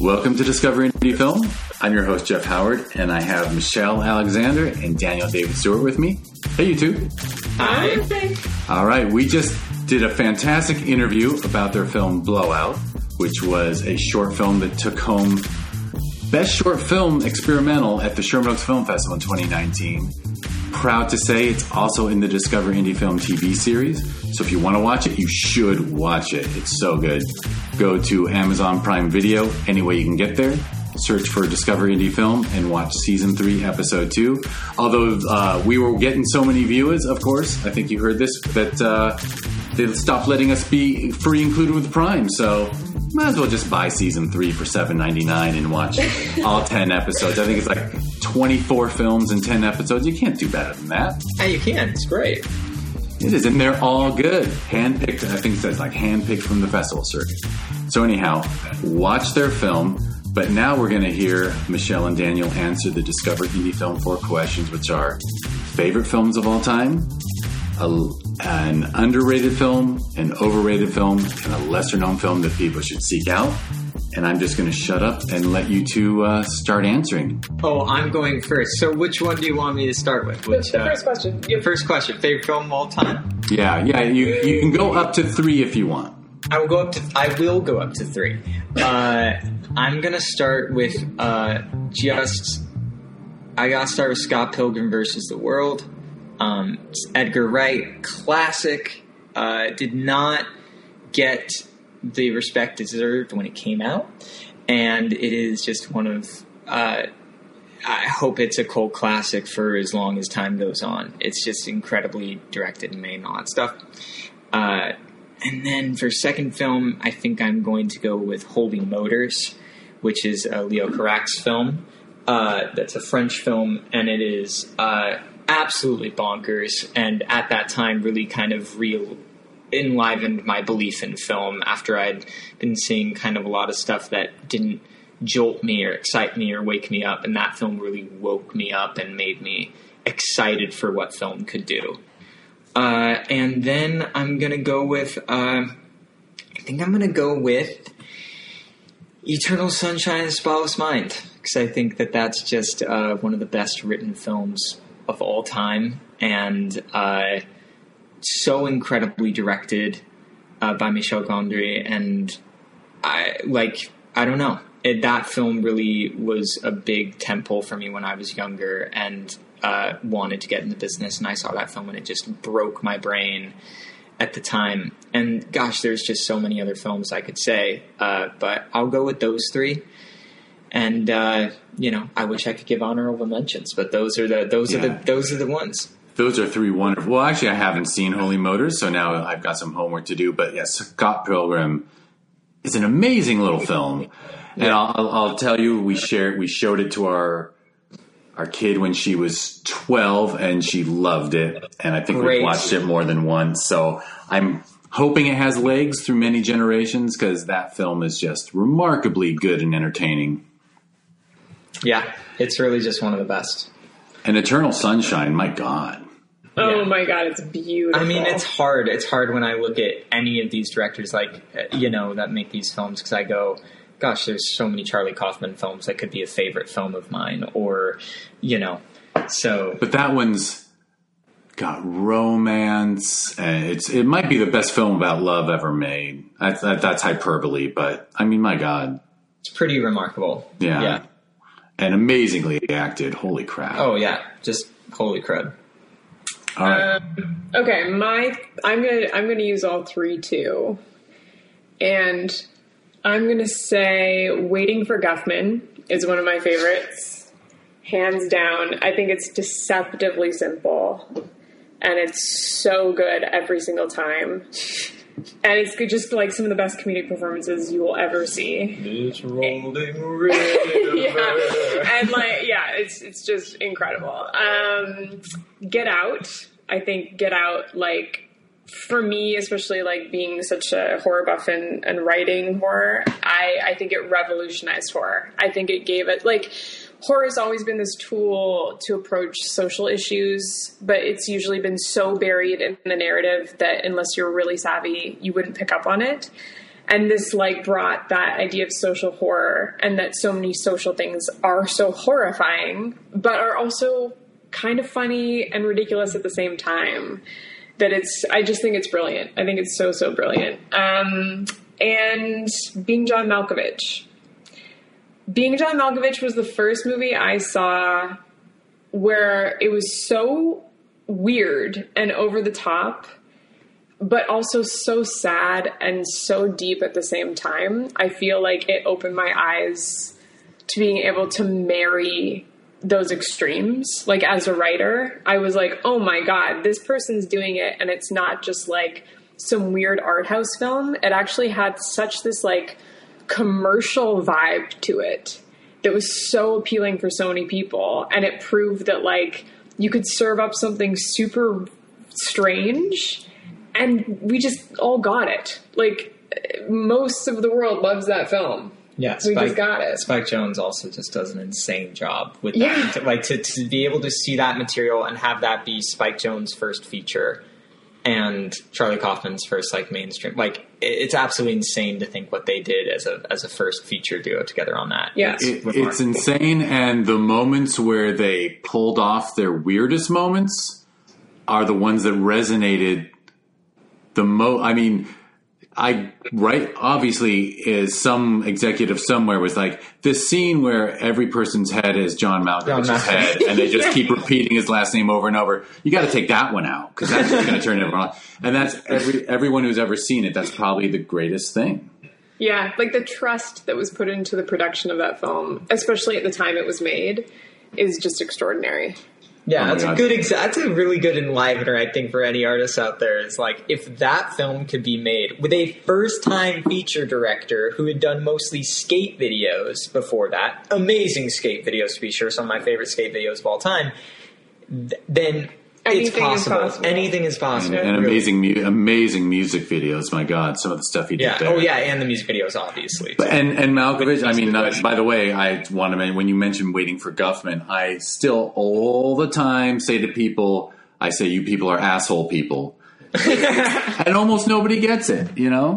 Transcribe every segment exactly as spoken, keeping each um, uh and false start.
Welcome to Discover Indie Film. I'm your host, Jeff Howard, and I have Michelle Alexander and Daniel David Stewart with me. Hey, you two. Hi. All right, we just did a fantastic interview about their film Blowout, which was a short film that took home Best Short Film Experimental at the Sherman Oaks Film Festival in twenty nineteen. Proud to say it's also in the Discover Indie Film T V series. So if you want to watch it, you should watch it. It's so good. Go to Amazon Prime Video, any way you can get there. Search for Discover Indie Film and watch Season three, Episode two. Although uh, we were getting so many viewers, of course, I think you heard this, that uh, they stopped letting us be free included with Prime. So might as well just buy Season three for seven ninety-nine and watch all ten episodes. I think it's like twenty-four films and ten episodes. You can't do better than that. Yeah, you can. It's great. It is, and they're all good. Handpicked, I think it says like handpicked from the festival circuit. So anyhow, watch their film. But now we're going to hear Michelle and Daniel answer the Discover Indie Film four questions, which are favorite films of all time, a, an underrated film, an overrated film, and a lesser-known film that people should seek out. And I'm just going to shut up and let you two uh, start answering. Oh, I'm going first. So which one do you want me to start with? Which, the uh, first question. Your first question. Favorite film of all time? Yeah, yeah. You you can go up to three if you want. I will go up to. I will go up to three. Uh, I'm gonna start with uh, just. I gotta start with Scott Pilgrim versus the World. Um, it's Edgar Wright, classic. Uh, did not get the respect it deserved when it came out, and it is just one of. Uh, I hope it's a cult classic for as long as time goes on. It's just incredibly directed and made and all that stuff. Uh, And then for second film, I think I'm going to go with Holy Motors, which is a Leo Carax film. Uh, that's a French film, and it is uh, absolutely bonkers. And at that time, really kind of real enlivened my belief in film after I'd been seeing kind of a lot of stuff that didn't jolt me or excite me or wake me up. And that film really woke me up and made me excited for what film could do. Uh, and then I'm going to go with, uh, I think I'm going to go with Eternal Sunshine of the Spotless Mind. Because I think that that's just uh, one of the best written films of all time. And uh, so incredibly directed uh, by Michel Gondry. And I, like, I don't know. It, that film really was a big tentpole for me when I was younger. And Uh, wanted to get in the business, and I saw that film and it just broke my brain at the time. And gosh, there's just so many other films I could say, uh, but I'll go with those three. And uh, you know, I wish I could give honorable mentions, but those are the those yeah. are the those are the ones. Those are three wonderful. Well, actually, I haven't seen Holy Motors, so now I've got some homework to do. But yes, Scott Pilgrim is an amazing little film, and yeah. I'll, I'll tell you, we shared we showed it to our. Our kid when she was twelve, and she loved it. And I think Great. we've watched it more than once. So I'm hoping it has legs through many generations, because that film is just remarkably good and entertaining. Yeah, it's really just one of the best. And Eternal Sunshine, my God. Oh yeah. my God, it's beautiful. I mean, it's hard. It's hard when I look at any of these directors, like, you know, that make these films, because I go, gosh, there's so many Charlie Kaufman films that could be a favorite film of mine, or, you know, so. But that one's got romance, and it's it might be the best film about love ever made. That's, that, that's hyperbole, but I mean, my God. It's pretty remarkable. Yeah. Yeah. And amazingly acted. Holy crap. Oh, yeah. Just holy crud. All right. Um, okay, my I'm gonna I'm gonna use all three too, and I'm going to say Waiting for Guffman is one of my favorites. Hands down. I think it's deceptively simple. And it's so good every single time. And it's just like some of the best comedic performances you will ever see. This rolling river. yeah. And like, yeah, it's it's just incredible. Um, Get Out. I think Get Out, like, for me, especially like being such a horror buff and, and writing horror, I, I think it revolutionized horror. I think it gave it, like, horror has always been this tool to approach social issues, but it's usually been so buried in the narrative that unless you're really savvy, you wouldn't pick up on it. And this like brought that idea of social horror, and that so many social things are so horrifying, but are also kind of funny and ridiculous at the same time. That it's, I just think it's brilliant. I think it's so, so brilliant. Um, and Being John Malkovich. Being John Malkovich was the first movie I saw where it was so weird and over the top, but also so sad and so deep at the same time. I feel like it opened my eyes to being able to marry those extremes. Like, as a writer, I was like, oh my God, this person's doing it. And it's not just like some weird art house film. It actually had such this like commercial vibe to it that was so appealing for so many people. And it proved that like you could serve up something super strange and we just all got it. Like, most of the world loves that film. Yeah, we Spike, just got it. Spike Jonze also just does an insane job with Yeah. that. Like, to, to be able to see that material and have that be Spike Jonze's first feature and Charlie Kaufman's first like mainstream. Like, it, it's absolutely insane to think what they did as a as a first feature duo together on that. Yeah. It's, It, remarkable. it's insane, and the moments where they pulled off their weirdest moments are the ones that resonated the most. I mean, I right obviously is some executive somewhere was like this scene where every person's head is John Malkovich's John Malkovich. head, and they just keep repeating his last name over and over. You got to take that one out because that's just going to turn it around. And that's every everyone who's ever seen it. That's probably the greatest thing. Yeah, like the trust that was put into the production of that film, especially at the time it was made, is just extraordinary. Yeah, Oh my that's a God. good. Exa- that's a really good enlivener, I think, for any artists out there. Is like, if that film could be made with a first-time feature director who had done mostly skate videos before that, amazing skate videos to be sure, some of my favorite skate videos of all time, th- then it's Anything is possible. possible. Anything is possible. And really. amazing, mu- amazing music videos. My God, some of the stuff he did Yeah. there. Oh, yeah, and the music videos, obviously. But- And and Malkovich, I mean, Malkovich. uh, by the way, I want to mention, when you mentioned Waiting for Guffman, I still all the time say to people, I say, you people are asshole people. And almost nobody gets it, you know?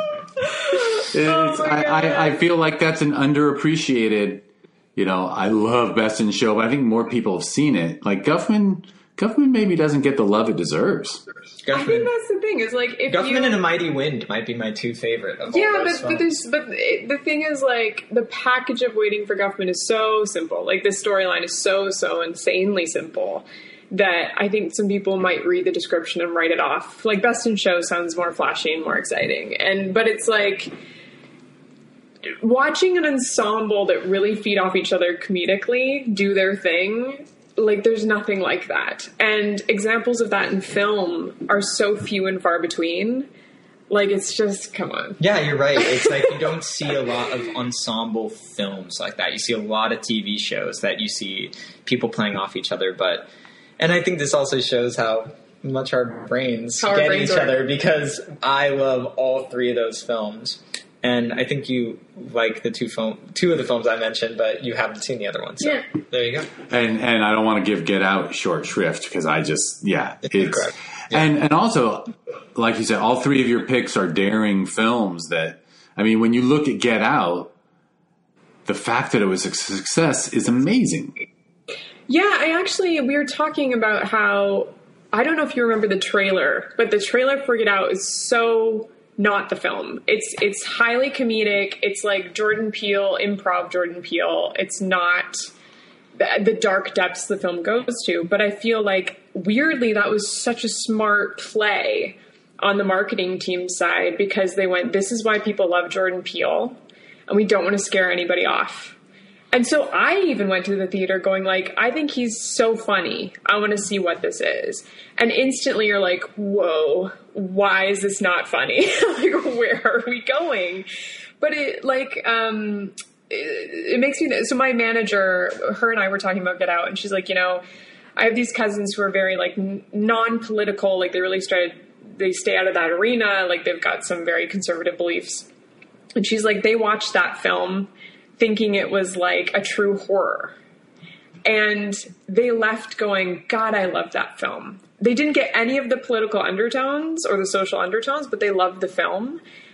It's, Oh my I, God. I, I feel like that's an underappreciated, you know, I love Best in Show, but I think more people have seen it. Like Guffman, Guffman maybe doesn't get the love it deserves. I think that's the thing. Is like if Guffman you, and A Mighty Wind might be my two favorite of yeah, all those but, but films. there's but it, the thing is like the package of Waiting for Guffman is so simple. Like the storyline is so so insanely simple that I think some people might read the description and write it off. Like Best in Show sounds more flashy and more exciting, and but it's like watching an ensemble that really feed off each other comedically do their thing. Like, there's nothing like that. And examples of that in film are so few and far between. Like, it's just, come on. Yeah, you're right. It's like you don't see a lot of ensemble films like that. You see a lot of T V shows that you see people playing off each other. But, and I think this also shows how much our brains How our get brains each work. other, because I love all three of those films. And I think you like the two film, two of the films I mentioned, but you haven't seen the other one. So Yeah. there you go. And and I don't want to give Get Out short shrift because I just yeah it's Correct. Yeah. and and also like you said, all three of your picks are daring films. That I mean, when you look at Get Out, the fact that it was a success is amazing. Yeah, I actually, we were talking about how, I don't know if you remember the trailer, but the trailer for Get Out is so not the film. It's it's highly comedic. It's like Jordan Peele, improv Jordan Peele. It's not the, the dark depths the film goes to. But I feel like, weirdly, that was such a smart play on the marketing team side, because they went, this is why people love Jordan Peele, and we don't want to scare anybody off. And so I even went to the theater going like, I think he's so funny. I want to see what this is. And instantly you're like, whoa, why is this not funny? Like, where are we going? But it like, um, it, it makes me, so my manager, her and I were talking about Get Out, and she's like, you know, I have these cousins who are very like n- non-political. Like they really started, they stay out of that arena. Like they've got some very conservative beliefs. And she's like, they watched that film thinking it was like a true horror. And they left going, God, I love that film. They didn't get any of the political undertones or the social undertones, but they loved the film.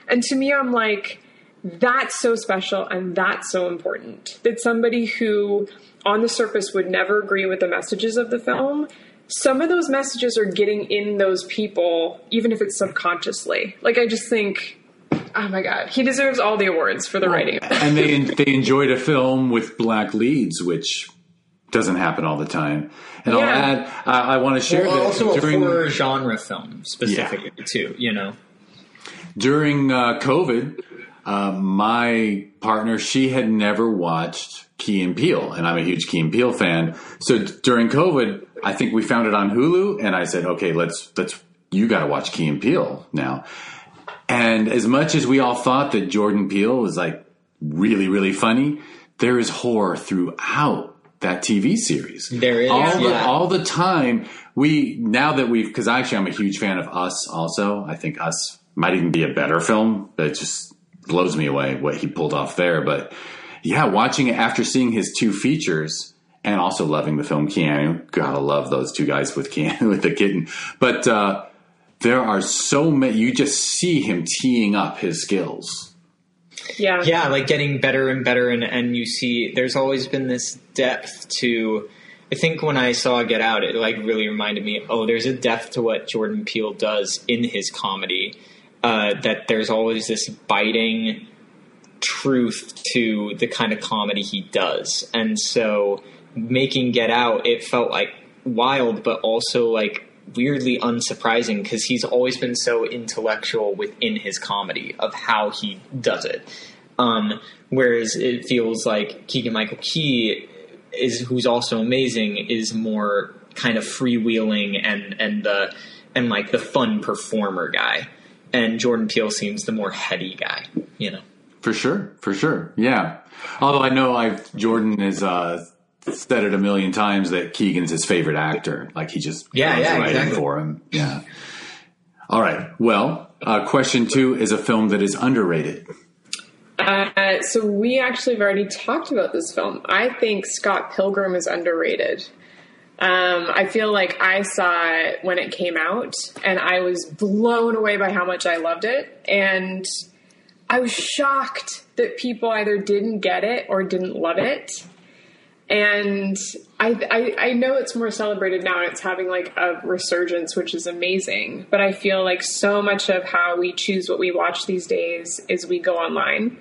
And to me, I'm like, that's so special and that's so important. That somebody who on the surface would never agree with the messages of the film, some of those messages are getting in those people, even if it's subconsciously. Like, I just think, oh my God, he deserves all the awards for the well, writing. And they they enjoyed a film with black leads, which doesn't happen all the time. And yeah. I'll add, I, I want to share well, that also during, a horror genre film specifically yeah. too, you know. During uh, COVID, uh, my partner, she had never watched Key and Peele, and I'm a huge Key and Peele fan. So during COVID, I think we found it on Hulu, and I said, okay, let's let's you got to watch Key and Peele now. And as much as we all thought that Jordan Peele was like really, really funny, there is horror throughout that T V series. There is. All the, yeah. all the time. We, now that we've, because actually I'm a huge fan of Us also. I think Us might even be a better film. That just blows me away what he pulled off there. But yeah, watching it after seeing his two features and also loving the film Keanu. Gotta love those two guys with Keanu, with the kitten. But, uh, there are so many, you just see him teeing up his skills. Yeah. Yeah, like getting better and better. And, and you see, there's always been this depth to, I think when I saw Get Out, it like really reminded me, oh, there's a depth to what Jordan Peele does in his comedy. Uh, that there's always this biting truth to the kind of comedy he does. And so making Get Out, it felt like wild, but also like weirdly unsurprising because he's always been so intellectual within his comedy of how he does it. Um, whereas it feels like Keegan-Michael Key is, who's also amazing, is more kind of freewheeling and, and the, and like the fun performer guy. And Jordan Peele seems the more heady guy, you know? For sure. For sure. Yeah. Although I know I've, Jordan is, uh, said it a million times that Keegan's his favorite actor. Like he just yeah, loves yeah, writing exactly. for him. Yeah. All right. Well, uh, question two is a film that is underrated. Uh, so we actually have already talked about this film. I think Scott Pilgrim is underrated. Um, I feel like I saw it when it came out and I was blown away by how much I loved it. And I was shocked that people either didn't get it or didn't love it. And I, I I know it's more celebrated now and it's having like a resurgence, which is amazing. But I feel like so much of how we choose what we watch these days is we go online.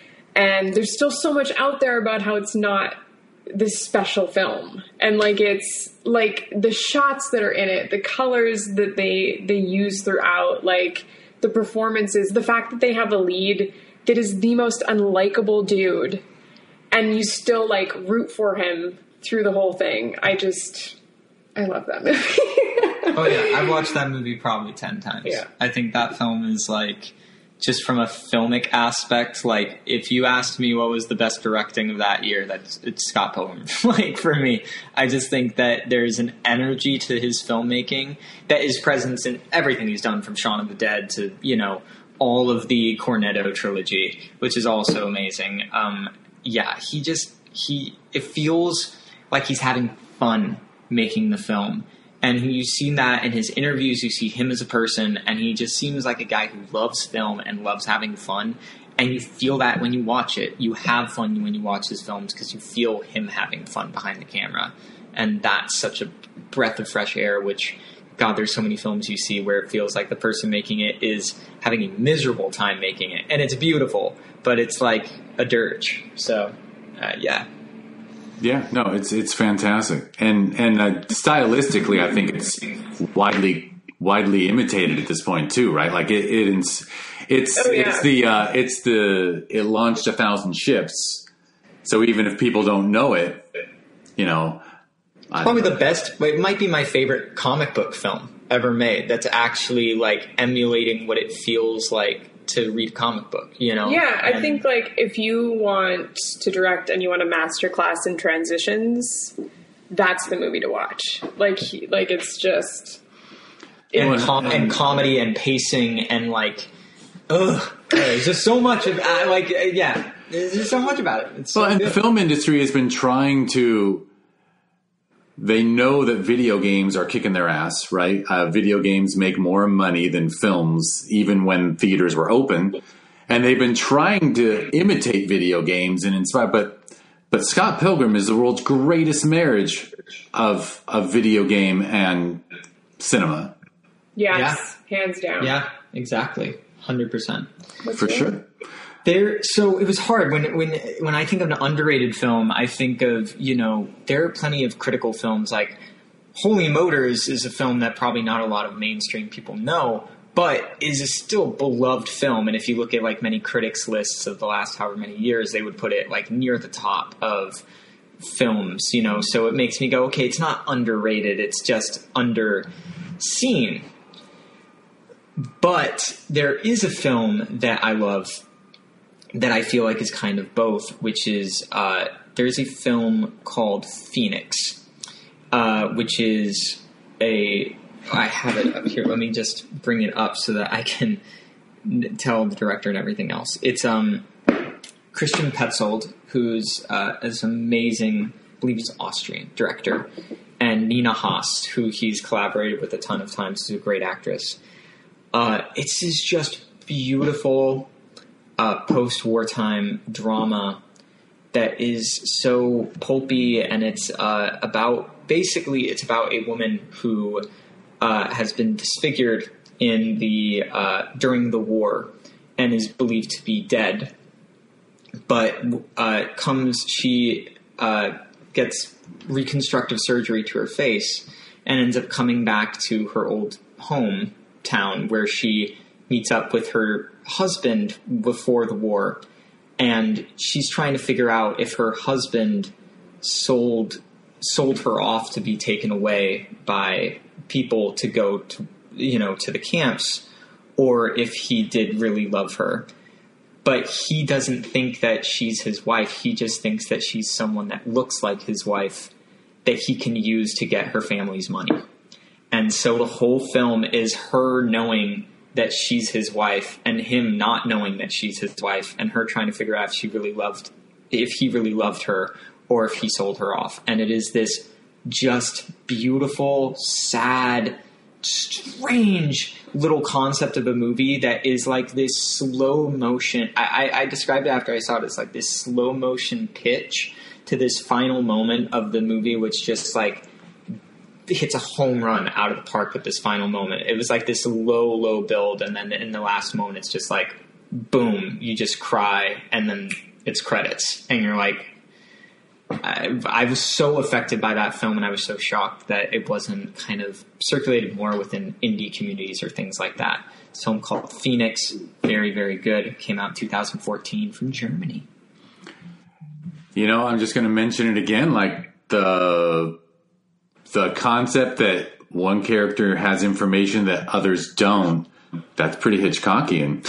And there's still so much out there about how it's not this special film. And like it's like the shots that are in it, the colors that they they use throughout, like the performances, the fact that they have a lead that is the most unlikable dude. And you still, like, root for him through the whole thing. I just, I love that movie. Oh, yeah. I've watched that movie probably ten times. Yeah. I think that film is, like, just from a filmic aspect, like, if you asked me what was the best directing of that year, that's it's Scott Pilgrim. Like, for me, I just think that there's an energy to his filmmaking that is present in everything he's done, from Shaun of the Dead to, you know, all of the Cornetto trilogy, which is also amazing. Um Yeah, he just, he, it feels like he's having fun making the film. And you've seen that in his interviews, you see him as a person, and he just seems like a guy who loves film and loves having fun. And you feel that when you watch it. You have fun when you watch his films because you feel him having fun behind the camera. And that's such a breath of fresh air, which, God, there's so many films you see where it feels like the person making it is having a miserable time making it. And it's beautiful, but it's like a dirge. So, uh, yeah. Yeah, no, it's it's fantastic. And and uh, stylistically, I think it's widely widely imitated at this point too, right? Like it, it's it's oh, yeah. it's the uh, it's the it launched a thousand ships. So even if people don't know it, you know, probably the best. It might be my favorite comic book film ever made. That's actually like emulating what it feels like to read a comic book, you know? Yeah, I and think like if you want to direct and you want a master class in transitions, that's the movie to watch. Like, like it's just and, com- and comedy and pacing and like, ugh, there's just so much of uh, like, uh, yeah, there's just so much about it. It's so well, and good. The film industry has been trying to. They know that video games are kicking their ass, right? Uh, video games make more money than films, even when theaters were open. and they've been trying to imitate video games and inspire, but but Scott Pilgrim is the world's greatest marriage of of video game and cinema. Yes, yeah. Hands down. Yeah, exactly, one hundred percent for sure. There, so it was hard when when when I think of an underrated film. I think of you know there are plenty of critical films like Holy Motors is a film that probably not a lot of mainstream people know, but is a still beloved film. And if you look at like many critics' lists of the last however many years, they would put it like near the top of films. You know, so it makes me go, okay, it's not underrated; it's just underseen. But there is a film that I love that I feel like is kind of both, which is uh, there's a film called Phoenix, uh, which is a I have it up here. Let me just bring it up so that I can n- tell the director and everything else. It's um, Christian Petzold, who's uh, is amazing, I believe he's Austrian director, and Nina Haas, who he's collaborated with a ton of times, who's a great actress. Uh, it's is just beautiful uh, post-wartime drama that is so pulpy, and it's uh, about basically it's about a woman who uh, has been disfigured in the uh, during the war and is believed to be dead, but uh, comes she uh, gets reconstructive surgery to her face and ends up coming back to her old home town where she meets up with her husband before the war, and she's trying to figure out if her husband sold sold her off to be taken away by people to go to you know to the camps, or if he did really love her. But he doesn't think that she's his wife. He just thinks that she's someone that looks like his wife that he can use to get her family's money. And so the whole film is her knowing that she's his wife and him not knowing that she's his wife, and her trying to figure out if she really loved, if he really loved her or if he sold her off. And it is this just beautiful, sad, strange little concept of a movie that is like this slow motion. I, I, I described it after I saw it as like this slow motion pitch to this final moment of the movie, which just like hits a home run out of the park with this final moment. It was like this low, low build, and then in the last moment, it's just like, boom, you just cry, and then it's credits, and you're like, I, I was so affected by that film, and I was so shocked that it wasn't kind of circulated more within indie communities or things like that. It's a film called Phoenix, very, very good. It came out in two thousand fourteen from Germany. You know, I'm just going to mention it again, like the the concept that one character has information that others don't. That's pretty Hitchcockian.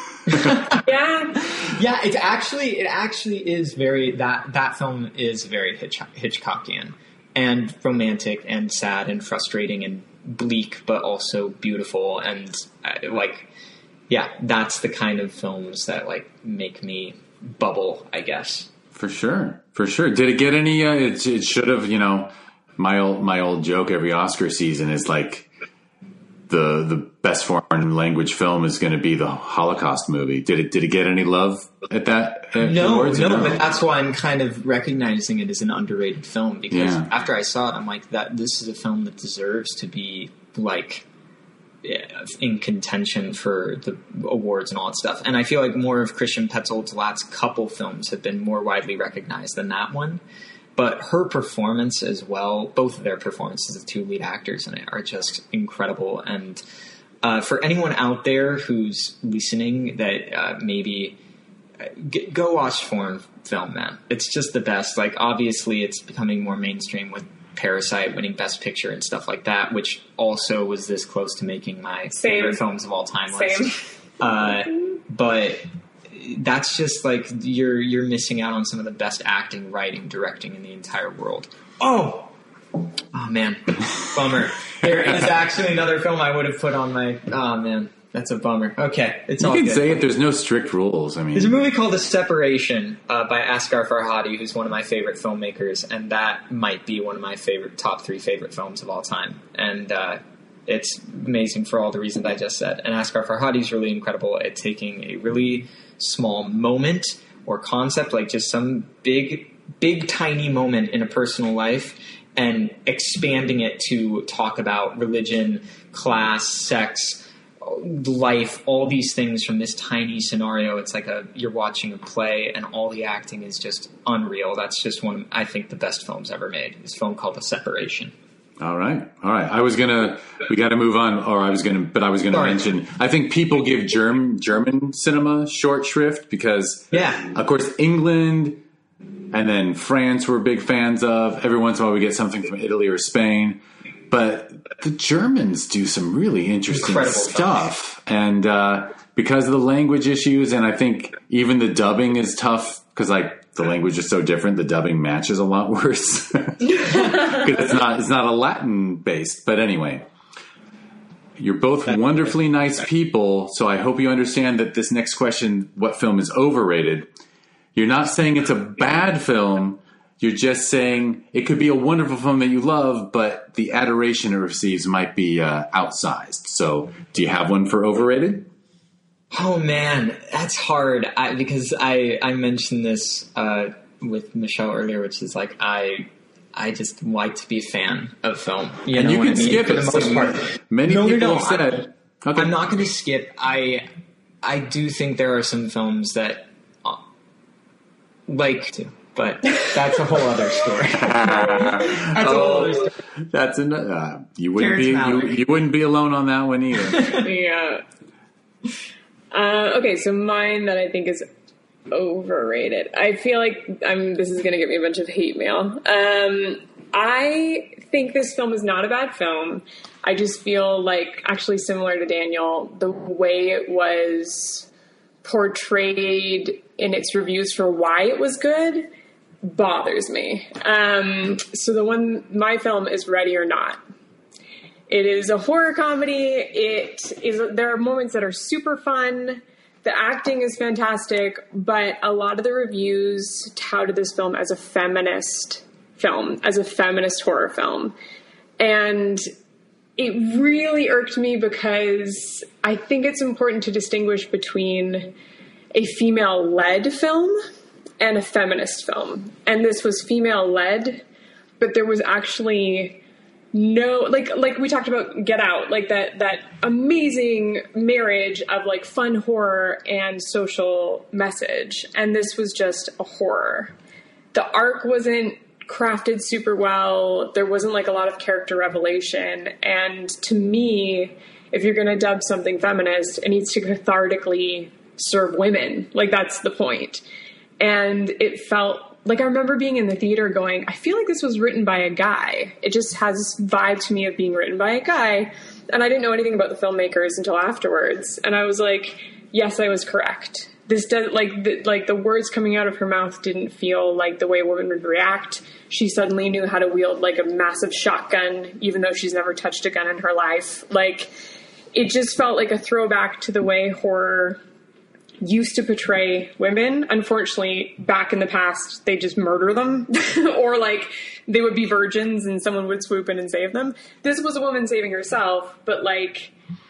Yeah. Yeah, it's actually it actually is very that that film is very Hitch, Hitchcockian and romantic and sad and frustrating and bleak, but also beautiful, and uh, like yeah, that's the kind of films that like make me bubble, I guess. For sure, for sure. Did it get any? Uh, it, it should have. You know, my old my old joke every Oscar season is like the the best foreign language film is going to be the Holocaust movie. Did it? Did it get any love at that? At no, awards, no, no. But that's why I'm kind of recognizing it as an underrated film, because yeah. after I saw it, I'm like, that this is a film that deserves to be like in contention for the awards and all that stuff. And I feel like more of Christian Petzold's last couple films have been more widely recognized than that one. But her performance as well, both of their performances, the two lead actors in it, are just incredible. And uh, for anyone out there who's listening that uh, maybe uh, g- go watch foreign film, man. It's just the best. Like, obviously, it's becoming more mainstream with Parasite winning Best Picture and stuff like that, which also was this close to making my Same. favorite films of all time list. Same. Uh, but that's just like you're you're missing out on some of the best acting, writing, directing in the entire world. Oh, oh man, bummer. There is actually another film I would have put on my. Oh man, that's a bummer. Okay, it's you all can good. say it. There's no strict rules. I mean, There's a movie called The Separation uh, by Asghar Farhadi, who's one of my favorite filmmakers, and that might be one of my favorite top three favorite films of all time. And uh, It's amazing for all the reasons I just said. And Asghar Farhadi is really incredible at taking a really small moment or concept, like just some big, big, tiny moment in a personal life, and expanding it to talk about religion, class, sex, life, all these things from this tiny scenario. It's like a you're watching a play, and all the acting is just unreal. That's just one of, I think, the best films ever made. This film called The Separation. All right. All right. I was going to, we got to move on, or I was going to, but I was going to mention, I think people give Germ, German cinema short shrift because, yeah, of course, England and then France we're big fans of. Every once in a while we get something from Italy or Spain. But the Germans do some really interesting Incredible stuff. And uh, because of the language issues, and I think even the dubbing is tough because, like, the language is so different, the dubbing matches a lot worse. Because it's not, it's not a Latin based. But anyway, you're both wonderfully nice people, so I hope you understand that this next question, what film is overrated? You're not saying it's a bad film. You're just saying it could be a wonderful film that you love, but the adoration it receives might be uh, outsized. So do you have one for overrated? Oh, man, that's hard I, because I, I mentioned this uh, with Michelle earlier, which is like I I just like to be a fan of film. You and know you can I mean? skip For it. the most part. Many no, people no, no, have said. I'm, Okay. I'm not going to skip. I I do think there are some films that uh, like to. But that's a whole other story. that's oh, a whole other story. That's an, uh, you wouldn't Terrence be you, you wouldn't be alone on that one either. Yeah. Uh, okay, so mine that I think is overrated. I feel like I'm. This is going to get me a bunch of hate mail. Um, I think this film is not a bad film. I just feel like, actually similar to Daniel, the way it was portrayed in its reviews for why it was good bothers me. Um, so the one, my film is Ready or Not. It is a horror comedy. It is, there are moments that are super fun. The acting is fantastic, but a lot of the reviews touted this film as a feminist film, as a feminist horror film. And it really irked me because I think it's important to distinguish between a female-led film and a feminist film. And this was female-led, but there was actually no, like, like we talked about Get Out, like that, that amazing marriage of like fun horror and social message. And this was just a horror. The arc wasn't crafted super well. There wasn't like a lot of character revelation. And to me, if you're going to dub something feminist, it needs to cathartically serve women. Like, that's the point. And it felt like, I remember being in the theater going, I feel like this was written by a guy. It just has this vibe to me of being written by a guy. And I didn't know anything about the filmmakers until afterwards. And I was like, yes, I was correct. This does, like, the, like the words coming out of her mouth didn't feel like the way a woman would react. She suddenly knew how to wield like a massive shotgun, even though she's never touched a gun in her life. Like, it just felt like a throwback to the way horror used to portray women. Unfortunately, back in the past, they just murder them or like they would be virgins and someone would swoop in and save them. This was a woman saving herself, but like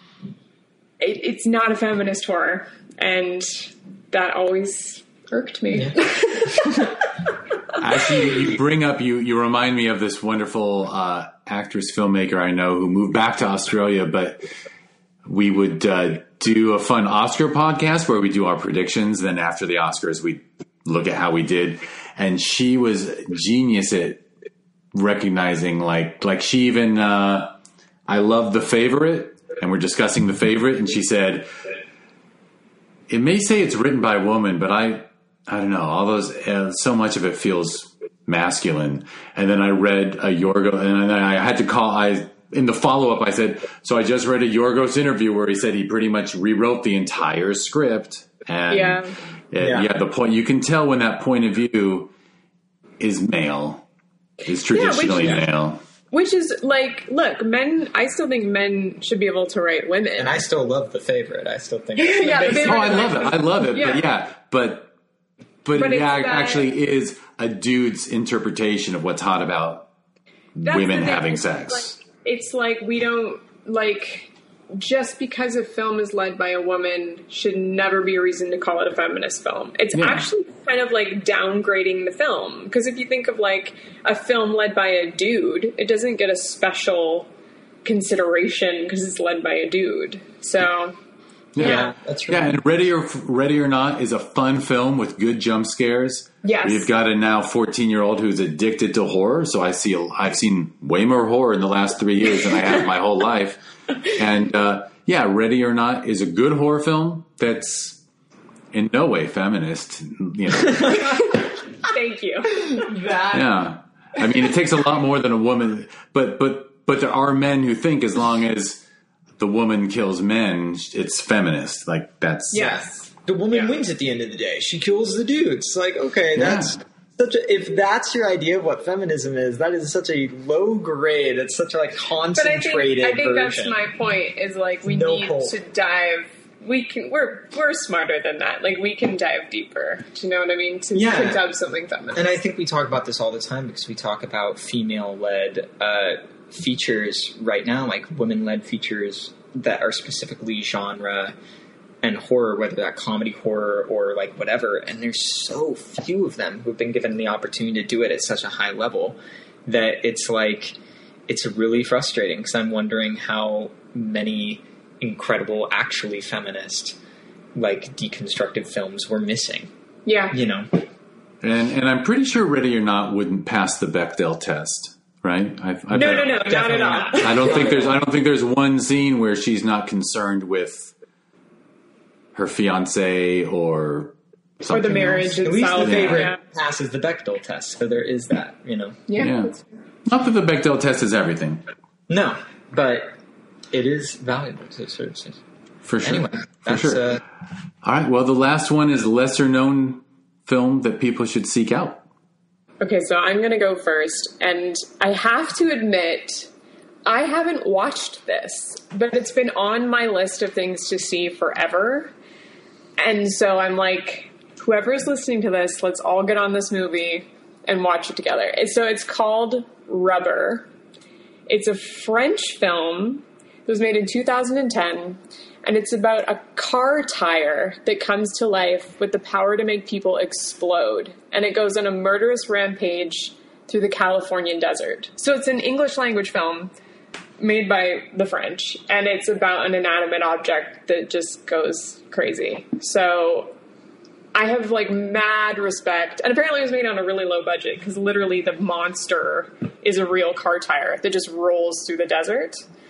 it, it's not a feminist horror. And that always irked me. Yeah. Actually, you bring up, you, you remind me of this wonderful uh, actress, filmmaker I know who moved back to Australia, but we would uh, do a fun Oscar podcast where we do our predictions. Then after the Oscars, we look at how we did. And she was genius at recognizing, like, like she even, uh, I love The Favorite, and we're discussing The Favorite, and she said, it may say it's written by a woman, but I, I don't know, all those, uh, so much of it feels masculine. And then I read a Yorgos, and then I had to call, I, in the follow-up, I said, so I just read a Yorgos interview where he said he pretty much rewrote the entire script. And yeah. It, yeah. yeah, the point, you can tell when that point of view is male, is traditionally yeah, which, male. Which is like, look, men, I still think men should be able to write women. And I still love The Favorite. I still think yeah, the Oh, I love it. I love it. Yeah. But yeah, but, but, but it yeah, actually is a dude's interpretation of what's hot about women having sex. Like, it's like we don't like, just because a film is led by a woman should never be a reason to call it a feminist film. It's yeah. actually kind of like downgrading the film. Because if you think of like a film led by a dude, it doesn't get a special consideration because it's led by a dude. So yeah, yeah that's right. Yeah, and Ready or Ready or Not is a fun film with good jump scares. Yes, we've got a now fourteen year old who's addicted to horror. So I see a, I've seen way more horror in the last three years than I have my whole life. And uh, yeah, Ready or Not is a good horror film that's in no way feminist. You know. Thank you. That yeah, I mean, it takes a lot more than a woman, but but but there are men who think as long as the woman kills men, it's feminist. Like that's yes. The woman yeah. wins at the end of the day. She kills the dudes. Like, okay, that's yeah. such a, if that's your idea of what feminism is, that is such a low grade. It's such a like concentrated But I think, I think version. that's my point. Is like we No need hope. to dive. We can. We're we're smarter than that. Like we can dive deeper. Do you know what I mean? To, Yeah. to dub something feminist. And I think we talk about this all the time because we talk about female-led uh, features right now, like women-led features that are specifically genre and horror, whether that comedy horror or like whatever. And there's so few of them who've been given the opportunity to do it at such a high level that it's like, it's really frustrating because I'm wondering how many incredible, actually feminist, like deconstructive films we're missing. Yeah. You know? And and I'm pretty sure Ready or Not wouldn't pass the Bechdel test. Right? I, I no, no, no, not at all. Not. I don't think there's. I don't think there's one scene where she's not concerned with her fiance or or the marriage else. At least itself. the favorite Yeah. passes the Bechdel test, so there is that. You know. Yeah. Yeah. that's- Not that the Bechdel test is everything, No, but it is valuable to a certain extent. for sure. Anyway, for that's sure. uh, All right. Well, the last one is a lesser known film that people should seek out. Okay, so I'm going to go first, and I have to admit, I haven't watched this, but it's been on my list of things to see forever, and so I'm like, whoever's listening to this, let's all get on this movie and watch it together. So it's called Rubber. It's a French film. It was made in two thousand ten, and it's about a car tire that comes to life with the power to make people explode. And it goes on a murderous rampage through the Californian desert. So it's an English language film made by the French, and it's about an inanimate object that just goes crazy. So I have like mad respect. And apparently it was made on a really low budget because literally the monster is a real car tire that just rolls through the desert.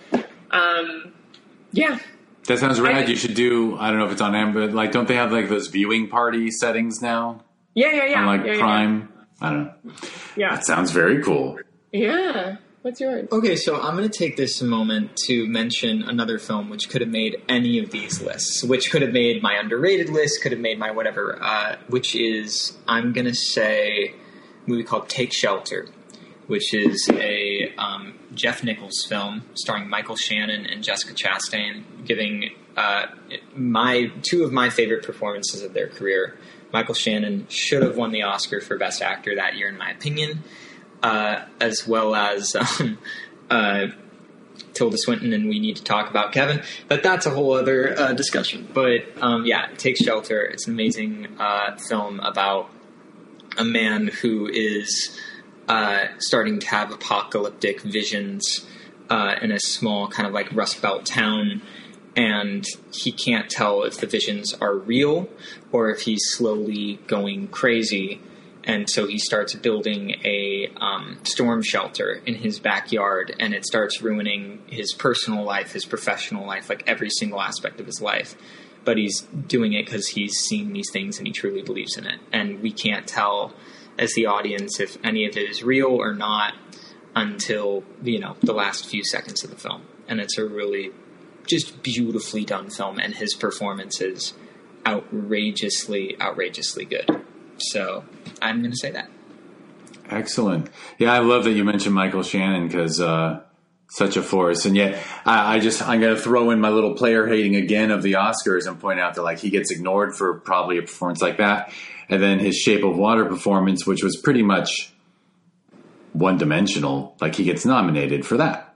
Um, yeah. That sounds rad. I- You should do. I don't know if it's on Am, but like, don't they have like those viewing party settings now Yeah, yeah, yeah. on like yeah, yeah, Prime? I don't know. Yeah. That sounds very cool. Yeah. What's yours? okay, so I'm going to take this moment to mention another film which could have made any of these lists, which could have made my underrated list, could have made my whatever, uh, which is, I'm going to say, a movie called Take Shelter, which is a um, Jeff Nichols film starring Michael Shannon and Jessica Chastain, giving uh, my two of my favorite performances of their career. Michael Shannon should have won the Oscar for Best Actor that year, in my opinion, uh, as well as um, uh, Tilda Swinton, and we need to talk about Kevin, but that's a whole other uh, discussion. But um, yeah, Take Shelter. It's an amazing uh, film about a man who is uh, starting to have apocalyptic visions uh, in a small kind of like Rust Belt town, and he can't tell if the visions are real or if he's slowly going crazy. And so he starts building a um, storm shelter in his backyard, and it starts ruining his personal life, his professional life, like every single aspect of his life. But he's doing it because he's seen these things and he truly believes in it. And we can't tell as the audience if any of it is real or not until, you know, the last few seconds of the film. And it's a really just beautifully done film, and his performance is outrageously, outrageously good. So I'm going to say that. Excellent. Yeah, I love that you mentioned Michael Shannon because uh, such a force. And yet, I, I just I'm going to throw in my little player hating again of the Oscars and point out that like he gets ignored for probably a performance like that, and then his Shape of Water performance, which was pretty much one dimensional, like he gets nominated for that.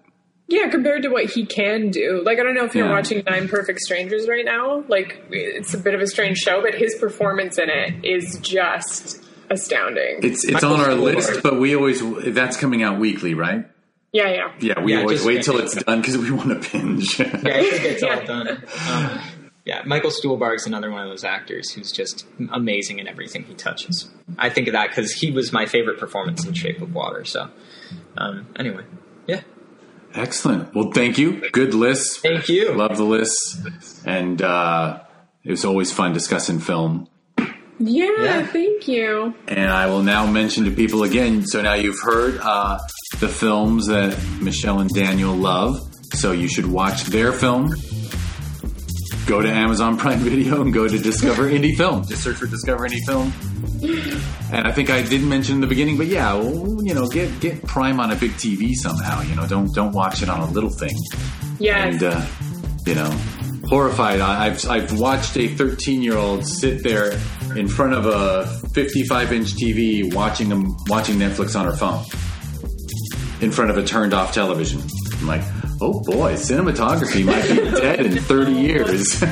Yeah, compared to what he can do. Like, I don't know if you're Yeah. watching Nine Perfect Strangers right now. Like, it's a bit of a strange show, but his performance in it is just astounding. It's it's Michael on our Stuhlbarg. list, but we always that's coming out weekly, right? yeah, yeah. Yeah, we Yeah, always just- wait till it's done because we want to binge. Yeah, I think it's Yeah. all done. Um, yeah, Michael Stuhlbarg's another one of those actors who's just amazing in everything he touches. I think of that because he was my favorite performance in Shape of Water. So, um, anyway, yeah. Excellent. Well, thank you. Good lists. Thank you. Love the lists, and uh, it was always fun discussing film. Yeah, Yeah. thank you. And I will now mention to people again. So now you've heard uh, the films that Michelle and Daniel love. So you should watch their film. Go to Amazon Prime Video and go to Discover Indie Film. Just search for Discover Indie Film. And I think I didn't mention in the beginning, but yeah, well, you know, get get Prime on a big T V somehow. You know, don't don't watch it on a little thing. Yes. And uh, you know, horrified. I- I've I've watched a thirteen year old sit there in front of a fifty-five inch T V watching them watching Netflix on her phone in front of a turned off television. I'm like, oh boy, cinematography might be dead in thirty years.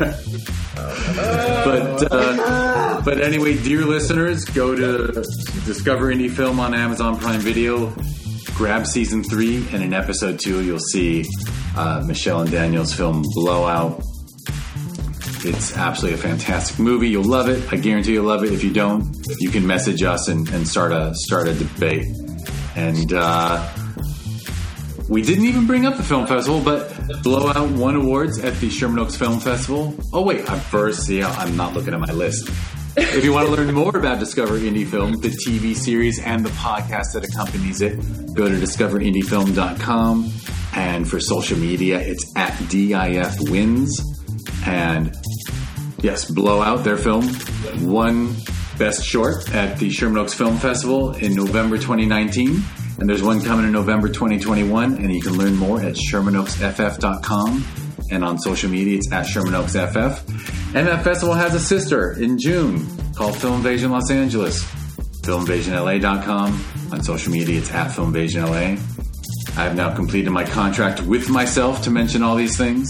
But uh, but anyway, dear listeners, go to Discover Indie Film on Amazon Prime Video. Grab season three, and in episode two, you'll see uh, Michelle and Daniel's film Blowout. It's absolutely a fantastic movie. You'll love it. I guarantee you'll love it. If you don't, you can message us and, and start a start a debate. And uh, we didn't even bring up the film festival, but Blowout won awards at the Sherman Oaks Film Festival. Oh wait, I'm first. Yeah, I'm not looking at my list. If you want to learn more about Discover Indie Film, the T V series, and the podcast that accompanies it, go to discover indie film dot com. And for social media, it's at D I F Wins. And yes, Blowout, their film, won Best Short at the Sherman Oaks Film Festival in November twenty nineteen. And there's one coming in November twenty twenty-one. And you can learn more at sherman oaks f f dot com. And on social media, it's at Sherman Oaks F F. And that festival has a sister in June called Film Invasion Los Angeles. film invasion l a dot com. On social media, it's at Film Invasion L A. I have now completed my contract with myself to mention all these things.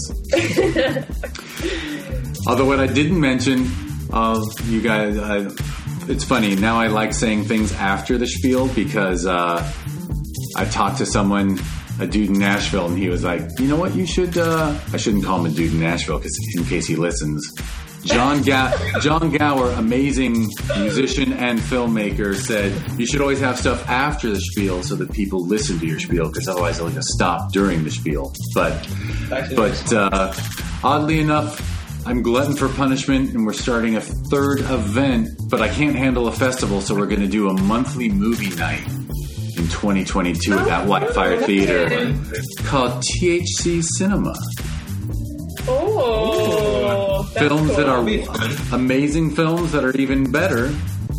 Although what I didn't mention, uh, you guys, uh, it's funny. Now I like saying things after the spiel because uh, I talked to someone, a dude in Nashville, and he was like, you know what, you should, uh, I shouldn't call him a dude in Nashville because in case he listens. John Ga- John Gower, amazing musician and filmmaker, said you should always have stuff after the spiel so that people listen to your spiel because otherwise they'll just stop during the spiel. But but uh, oddly enough, I'm glutton for punishment, and we're starting a third event. But I can't handle a festival, so we're going to do a monthly movie night in twenty twenty-two at that Whitefire Theater called T H C Cinema. Oh, that's Films cool. that are That'll be fun. amazing films that are even better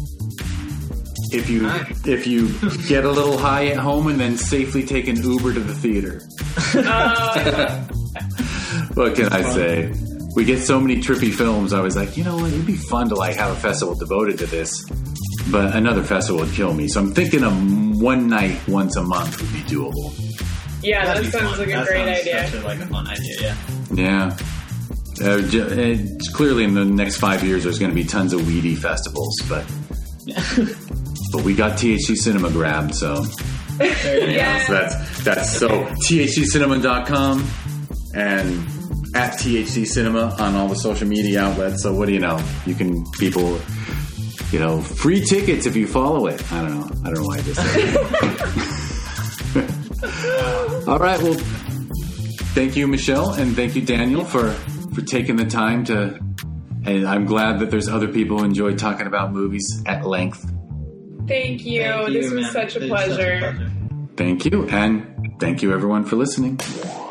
if you if you get a little high at home and then safely take an Uber to the theater. Uh, What can I say? We get so many trippy films. I was like, you know what? It'd be fun to like have a festival devoted to this, but another festival would kill me. So I'm thinking a one night, once a month would be doable. yeah, that That'd be sounds fun. like a That great sounds idea. actually like a fun idea, yeah. Yeah. Uh, j- it's clearly, in the next five years, there's going to be tons of weedy festivals, but but we got T H C Cinema grabbed, so, There you go. Yeah. so that's that's so T H C cinema dot com and at T H C Cinema on all the social media outlets. So what do you know? You can people, you know, free tickets if you follow it. I don't know. I don't know why I just said it. All right. Well, thank you, Michelle, and thank you, Daniel, for, for taking the time to. And I'm glad that there's other people who enjoy talking about movies at length. Thank you. Thank this you, was man. such a It was such a pleasure. pleasure. Thank you, and thank you, everyone, for listening.